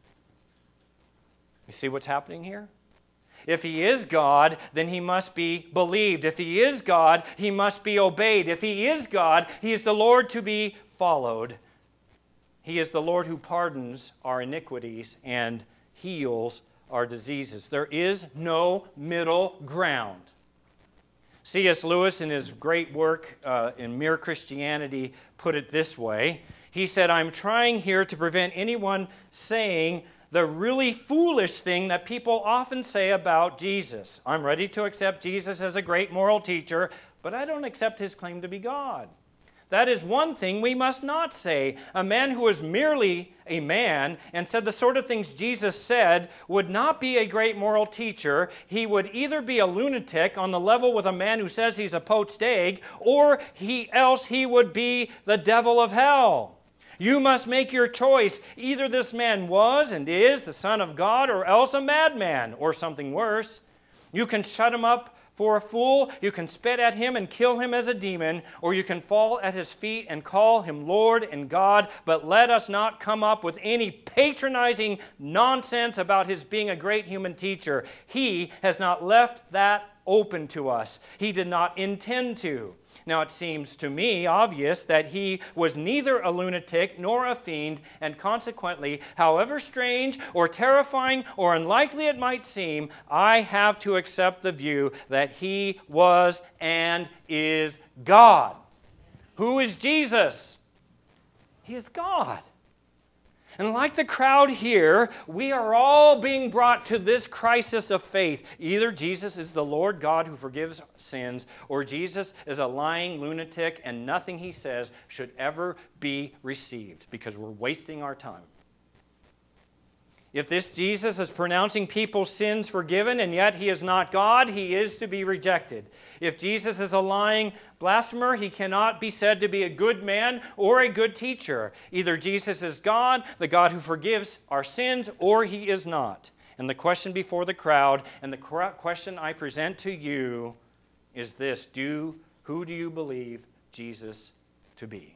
you see what's happening here? If he is God, then he must be believed. If he is God, he must be obeyed. If he is God, he is the Lord to be followed. He is the Lord who pardons our iniquities and heals our diseases. There is no middle ground. C.S. Lewis, in his great work in Mere Christianity, put it this way. He said, I'm trying here to prevent anyone saying the really foolish thing that people often say about Jesus. I'm ready to accept Jesus as a great moral teacher, but I don't accept his claim to be God. That is one thing we must not say. A man who is merely a man and said the sort of things Jesus said would not be a great moral teacher. He would either be a lunatic on the level with a man who says he's a poached egg, or else he would be the devil of hell. You must make your choice. Either this man was and is the Son of God, or else a madman, or something worse. You can shut him up for a fool, you can spit at him and kill him as a demon, or you can fall at his feet and call him Lord and God, but let us not come up with any patronizing nonsense about his being a great human teacher. He has not left that open to us. He did not intend to. Now, it seems to me obvious that he was neither a lunatic nor a fiend, and consequently, however strange or terrifying or unlikely it might seem, I have to accept the view that he was and is God. Who is Jesus? He is God. And like the crowd here, we are all being brought to this crisis of faith. Either Jesus is the Lord God who forgives sins, or Jesus is a lying lunatic and nothing he says should ever be received because we're wasting our time. If this Jesus is pronouncing people's sins forgiven and yet he is not God, he is to be rejected. If Jesus is a lying blasphemer, he cannot be said to be a good man or a good teacher. Either Jesus is God, the God who forgives our sins, or he is not. And the question before the crowd, and the question I present to you is this: who do you believe Jesus to be?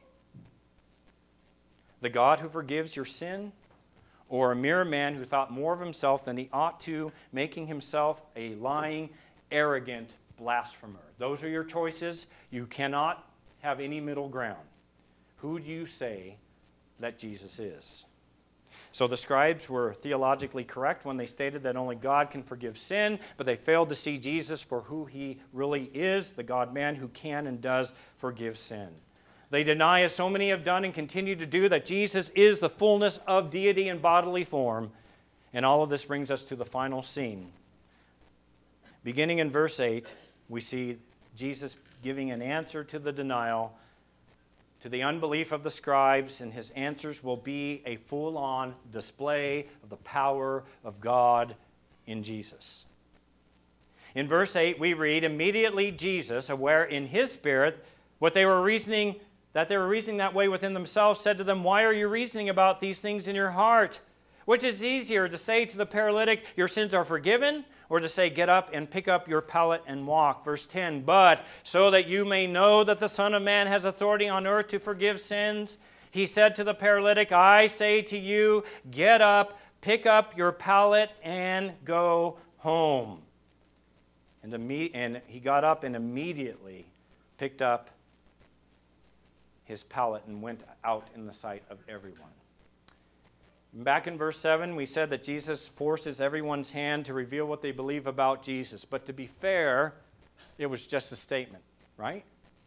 The God who forgives your sin, or a mere man who thought more of himself than he ought to, making himself a lying, arrogant blasphemer? Those are your choices. You cannot have any middle ground. Who do you say that Jesus is? So the scribes were theologically correct when they stated that only God can forgive sin, but they failed to see Jesus for who he really is, the God-man who can and does forgive sin. They deny, as so many have done and continue to do, that Jesus is the fullness of deity in bodily form. And all of this brings us to the final scene. Beginning in verse 8, we see Jesus giving an answer to the denial, to the unbelief of the scribes, and his answers will be a full-on display of the power of God in Jesus. In verse 8, we read, "Immediately Jesus, aware in his spirit that they were reasoning that way within themselves, said to them, 'Why are you reasoning about these things in your heart? Which is easier, to say to the paralytic, your sins are forgiven, or to say, get up and pick up your pallet and walk?' Verse 10, 'But so that you may know that the Son of Man has authority on earth to forgive sins, he said to the paralytic, I say to you, get up, pick up your pallet, and go home.' And he got up and immediately picked up his pallet and went out in the sight of everyone." Back in verse 7, we said that Jesus forces everyone's hand to reveal what they believe about Jesus. But to be fair, it was just a statement, right?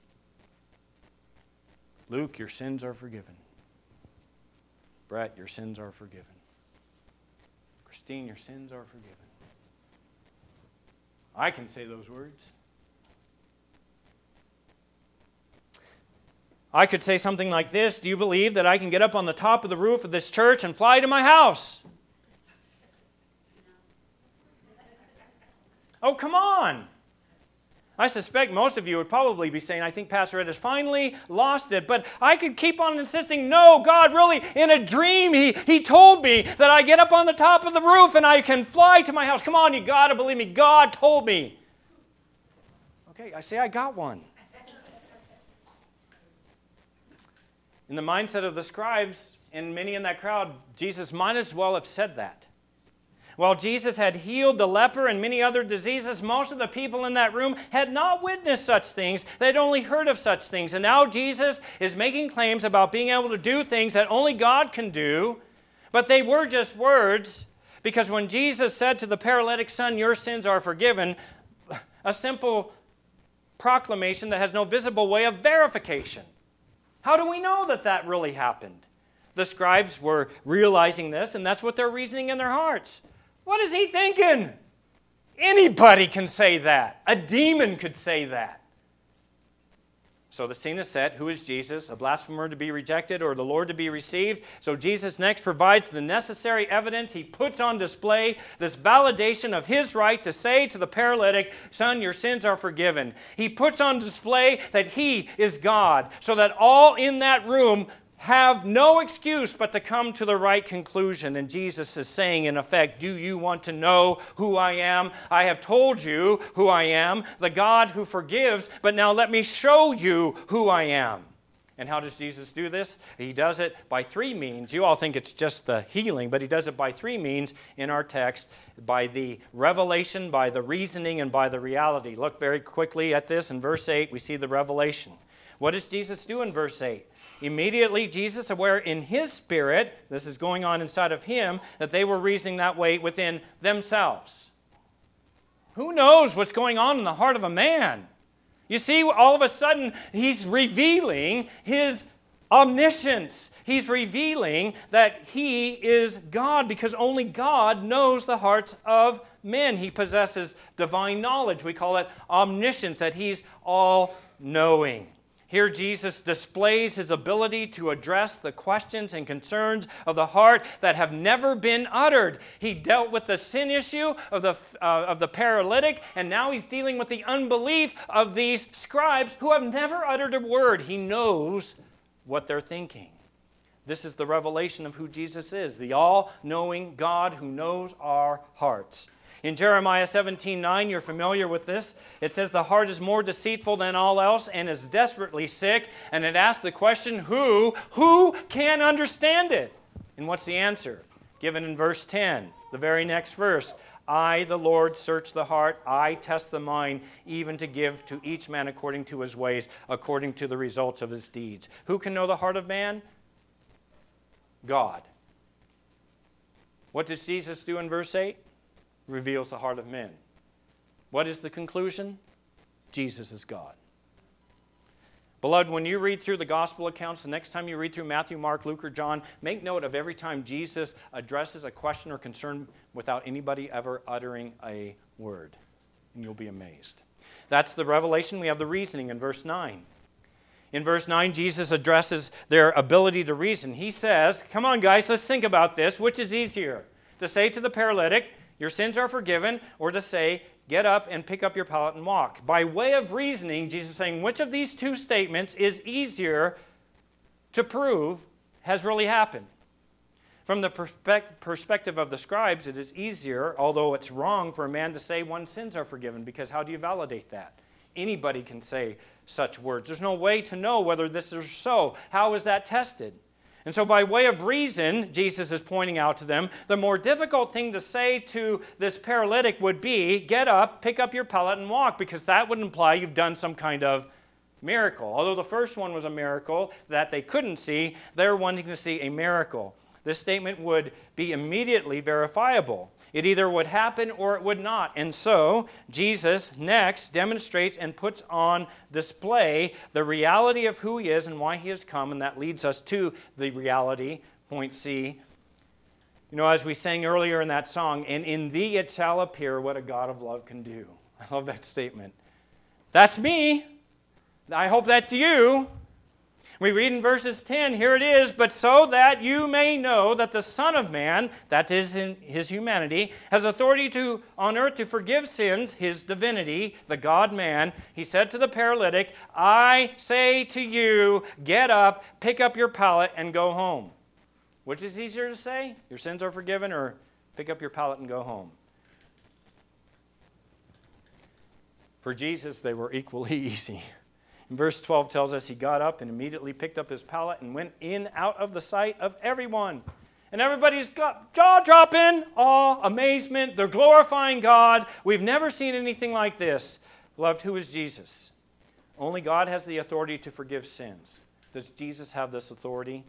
Luke, your sins are forgiven. Brett, your sins are forgiven. Christine, your sins are forgiven. I can say those words. I could say something like this: do you believe that I can get up on the top of the roof of this church and fly to my house? Oh, come on. I suspect most of you would probably be saying, I think Pastor Ed has finally lost it. But I could keep on insisting, no, God really, in a dream, he told me that I get up on the top of the roof and I can fly to my house. Come on, you got to believe me. God told me. Okay, I say I got one. In the mindset of the scribes and many in that crowd, Jesus might as well have said that. While Jesus had healed the leper and many other diseases, most of the people in that room had not witnessed such things. They'd only heard of such things. And now Jesus is making claims about being able to do things that only God can do. But they were just words, because when Jesus said to the paralytic son, your sins are forgiven, a simple proclamation that has no visible way of verification. How do we know that that really happened? The scribes were realizing this, and that's what they're reasoning in their hearts. What is he thinking? Anybody can say that. A demon could say that. So the scene is set. Who is Jesus? A blasphemer to be rejected or the Lord to be received? So Jesus next provides the necessary evidence. He puts on display this validation of his right to say to the paralytic, son, your sins are forgiven. He puts on display that he is God, so that all in that room have no excuse but to come to the right conclusion. And Jesus is saying, in effect, do you want to know who I am? I have told you who I am, the God who forgives, but now let me show you who I am. And how does Jesus do this? He does it by three means. You all think it's just the healing, but he does it by three means in our text: by the revelation, by the reasoning, and by the reality. Look very quickly at this. In verse 8, we see the revelation. What does Jesus do in verse 8? Immediately, Jesus, aware in his spirit, this is going on inside of him, that they were reasoning that way within themselves. Who knows what's going on in the heart of a man? You see, all of a sudden, he's revealing his omniscience. He's revealing that he is God because only God knows the hearts of men. He possesses divine knowledge. We call it omniscience, that he's all-knowing. Here Jesus displays his ability to address the questions and concerns of the heart that have never been uttered. He dealt with the sin issue of the paralytic, and now he's dealing with the unbelief of these scribes who have never uttered a word. He knows what they're thinking. This is the revelation of who Jesus is, the all-knowing God who knows our hearts. In Jeremiah 17:9, you're familiar with this. It says, the heart is more deceitful than all else and is desperately sick. And it asks the question, who can understand it? And what's the answer? Given in verse 10, the very next verse. I, the Lord, search the heart. I test the mind, even to give to each man according to his ways, according to the results of his deeds. Who can know the heart of man? God. What does Jesus do in verse 8? Reveals the heart of men. What is the conclusion? Jesus is God. Beloved, when you read through the gospel accounts, the next time you read through Matthew, Mark, Luke, or John, make note of every time Jesus addresses a question or concern without anybody ever uttering a word. And you'll be amazed. That's the revelation. We have the reasoning in verse 9. In verse 9, Jesus addresses their ability to reason. He says, come on guys, let's think about this. Which is easier? To say to the paralytic, your sins are forgiven, or to say, get up and pick up your pallet and walk. By way of reasoning, Jesus is saying, which of these two statements is easier to prove has really happened? From the perspective of the scribes, it is easier, although it's wrong for a man to say one's sins are forgiven, because how do you validate that? Anybody can say such words. There's no way to know whether this is so. How is that tested? And so by way of reason, Jesus is pointing out to them, the more difficult thing to say to this paralytic would be, get up, pick up your pallet, and walk, because that would imply you've done some kind of miracle. Although the first one was a miracle that they couldn't see, they're wanting to see a miracle. This statement would be immediately verifiable. It either would happen or it would not. And so, Jesus next demonstrates and puts on display the reality of who he is and why he has come, and that leads us to the reality, point C. You know, as we sang earlier in that song, and in thee it shall appear what a God of love can do. I love that statement. That's me. I hope that's you. We read in verses 10, here it is, but so that you may know that the Son of Man, that is in his humanity, has authority on earth to forgive sins, his divinity, the God-man, he said to the paralytic, I say to you, get up, pick up your pallet, and go home. Which is easier to say? Your sins are forgiven, or pick up your pallet and go home? For Jesus, they were equally easy. Verse 12 tells us he got up and immediately picked up his pallet and went in out of the sight of everyone. And everybody's got jaw-dropping, awe, amazement. They're glorifying God. We've never seen anything like this. Beloved, who is Jesus? Only God has the authority to forgive sins. Does Jesus have this authority?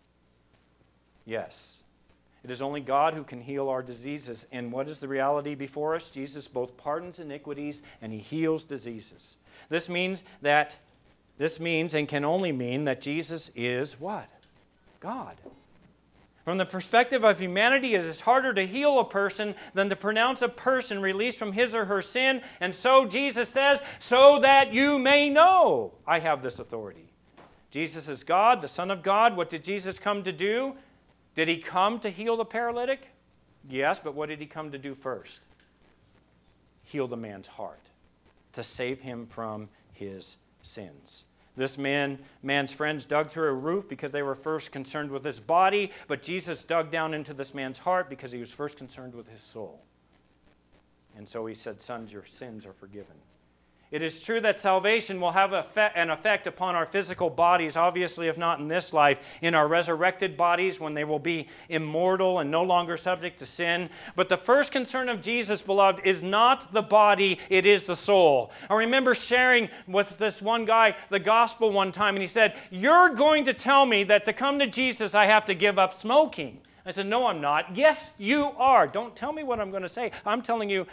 Yes. It is only God who can heal our diseases. And what is the reality before us? Jesus both pardons iniquities and he heals diseases. This means and can only mean that Jesus is what? God. From the perspective of humanity, it is harder to heal a person than to pronounce a person released from his or her sin. And so Jesus says, so that you may know I have this authority. Jesus is God, the Son of God. What did Jesus come to do? Did he come to heal the paralytic? Yes, but what did he come to do first? Heal the man's heart, to save him from his sins. This man's friends dug through a roof because they were first concerned with his body, but Jesus dug down into this man's heart because he was first concerned with his soul. And so he said, sons, your sins are forgiven. It is true that salvation will have an effect upon our physical bodies, obviously, if not in this life, in our resurrected bodies when they will be immortal and no longer subject to sin. But the first concern of Jesus, beloved, is not the body, it is the soul. I remember sharing with this one guy the gospel one time, and he said, you're going to tell me that to come to Jesus I have to give up smoking. I said, no, I'm not. Yes, you are. Don't tell me what I'm going to say. I'm telling you,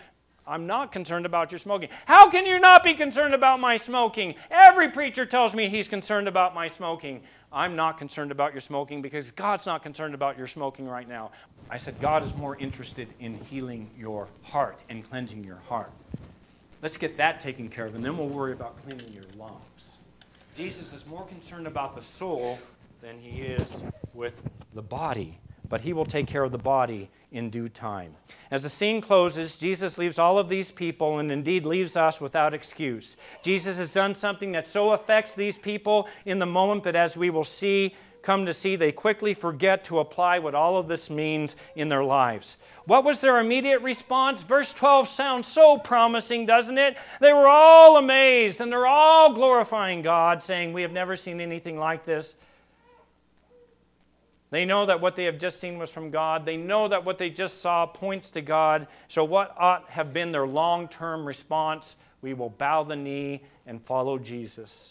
I'm not concerned about your smoking. How can you not be concerned about my smoking? Every preacher tells me he's concerned about my smoking. I'm not concerned about your smoking because God's not concerned about your smoking right now. I said God is more interested in healing your heart and cleansing your heart. Let's get that taken care of, and then we'll worry about cleaning your lungs. Jesus is more concerned about the soul than he is with the body. But he will take care of the body in due time. As the scene closes, Jesus leaves all of these people and indeed leaves us without excuse. Jesus has done something that so affects these people in the moment, but as we will come to see, they quickly forget to apply what all of this means in their lives. What was their immediate response? Verse 12 sounds so promising, doesn't it? They were all amazed and they're all glorifying God, saying, "We have never seen anything like this." They know that what they have just seen was from God. They know that what they just saw points to God. So what ought have been their long-term response? We will bow the knee and follow Jesus.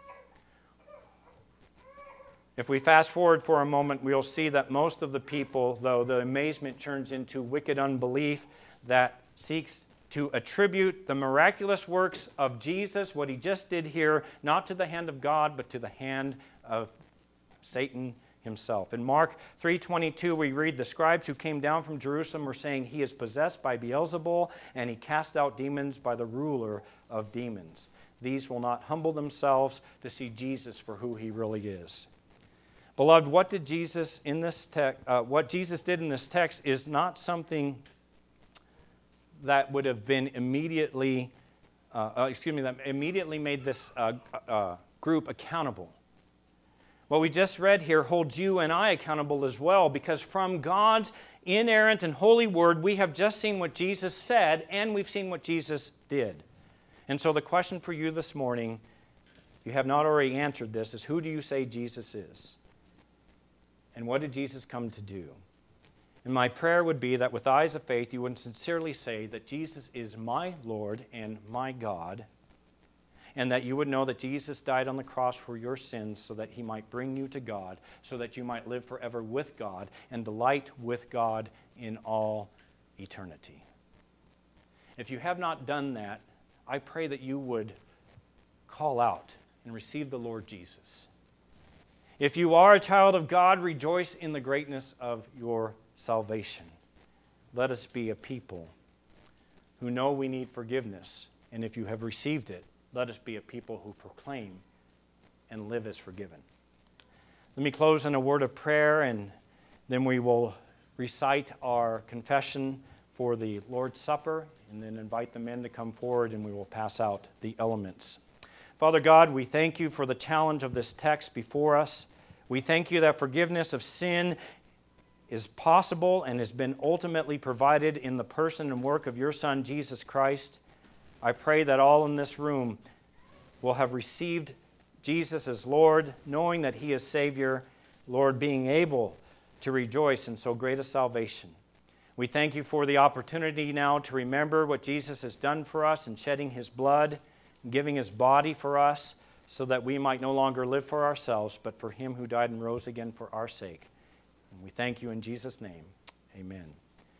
If we fast forward for a moment, we'll see that most of the people, though, the amazement turns into wicked unbelief that seeks to attribute the miraculous works of Jesus, what he just did here, not to the hand of God, but to the hand of Satan himself. In Mark 3:22, we read, "The scribes who came down from Jerusalem were saying, 'He is possessed by Beelzebul, and he cast out demons by the ruler of demons.' These will not humble themselves to see Jesus for who he really is." Beloved, what Jesus did in this text is not something that would have been immediately made this group accountable. What we just read here holds you and I accountable as well, because from God's inerrant and holy word, we have just seen what Jesus said, and we've seen what Jesus did. And so the question for you this morning, if you have not already answered this, is who do you say Jesus is? And what did Jesus come to do? And my prayer would be that with eyes of faith, you would sincerely say that Jesus is my Lord and my God, and that you would know that Jesus died on the cross for your sins so that he might bring you to God, so that you might live forever with God and delight with God in all eternity. If you have not done that, I pray that you would call out and receive the Lord Jesus. If you are a child of God, rejoice in the greatness of your salvation. Let us be a people who know we need forgiveness, and if you have received it, let us be a people who proclaim and live as forgiven. Let me close in a word of prayer, and then we will recite our confession for the Lord's Supper, and then invite the men to come forward, and we will pass out the elements. Father God, we thank you for the challenge of this text before us. We thank you that forgiveness of sin is possible and has been ultimately provided in the person and work of your Son, Jesus Christ. I pray that all in this room will have received Jesus as Lord, knowing that he is Savior, Lord, being able to rejoice in so great a salvation. We thank you for the opportunity now to remember what Jesus has done for us in shedding his blood, giving his body for us, so that we might no longer live for ourselves, but for him who died and rose again for our sake. And we thank you in Jesus' name. Amen.